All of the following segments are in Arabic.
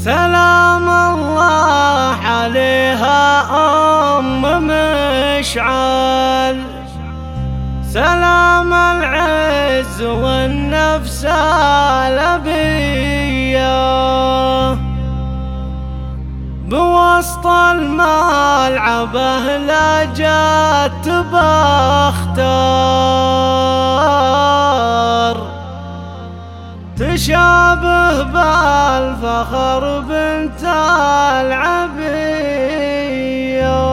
سلام الله عليها أم مشعل، سلام العز والنفس الأبية، بوسط الملعبة لا جت بختار، تشابه بالفخر بنت العبية.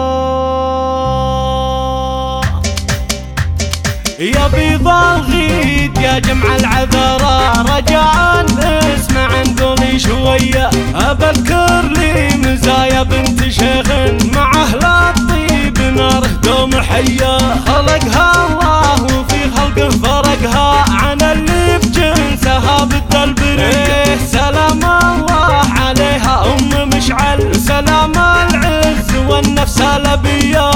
يا بيض الغيد يا جمع العذراء، رجاء اسمع نقولي شوية، أبذكر لي مزايا بنت شيخ مع أهل الطيب ناره دوم حية، خلقها الله وفي خلقه فرقها عن اللي بجنسها بد البرية. سلام الله عليها أم مشعل، سلام العز والنفس الأبية،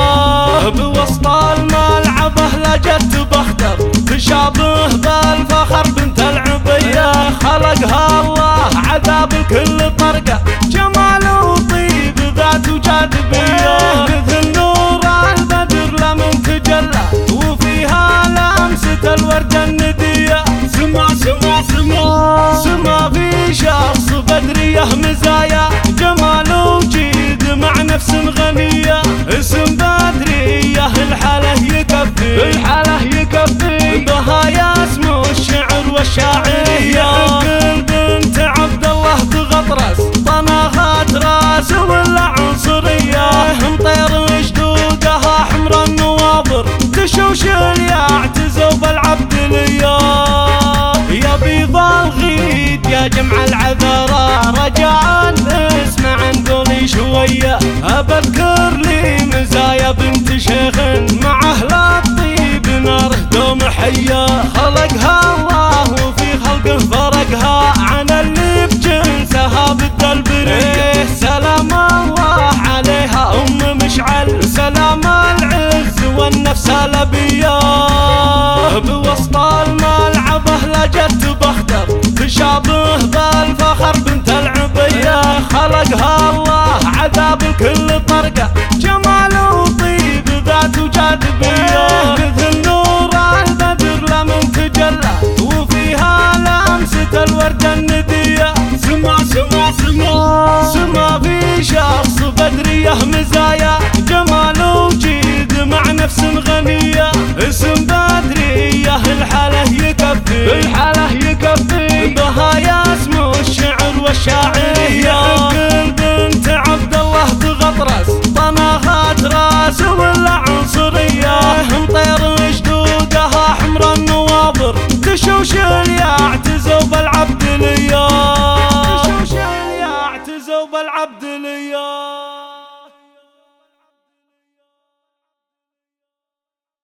بوسط الملعبة لا جت بختر، تشابه بالفخر بنت العبية، خلقها الله عذاب الكل طرقة، جمال وطيب ذات وجاذبية، مثل نور البدر لمن تجلى وفيها لمسة الوردة الندية. سما سما سما سما في شخص بدرية، مزايا جمال وجيد مع نفس غنية، اسم بدرية الحالة يكفي الحالة يكفي، بها اسمه الشعر والشاعرية. كل بنت عبد الله بغطرس طناخات راس ولا عنصرية، مطير جدودها حمر النواظر، تشوش الياعتزوا بالعبدلية. يا بيض الغيد يا جمع العذراء، رجاء اسمع نقولي شوية، أبذكر لي مزايا بنت شيخ مع أهل الطيب ناره دوم حية، خلقها الله وفي خلقه فرقها عن اللي بجنسها بد البرية. سلام الله عليها أم مشعل، سلام العز والنفس الأبية، بوسط الملعبة لا جت بختر، تشابه بالفخر بنت العبية، خلقها الله عذاب الكل طرقة، جمال وطيب ذات وجاذبية، مثل نور البدر لمن تجلى وفيها لمسة الوردة الندية. سما سما سما سما في شخص بدرية، مزايا جمال وجيد مع نفس غنية، اسم بدرية الحالة يكفي الحالة يكفي، بها اسمه الشعر والشاعرية. كل بنت عبد الله بغطرس طناخات راس ولا عنصرية، مطير جدودها حمر النواظر، تشوش الياعتزوا بالعبدلية، تشوش الياعتزوا بالعبدلية.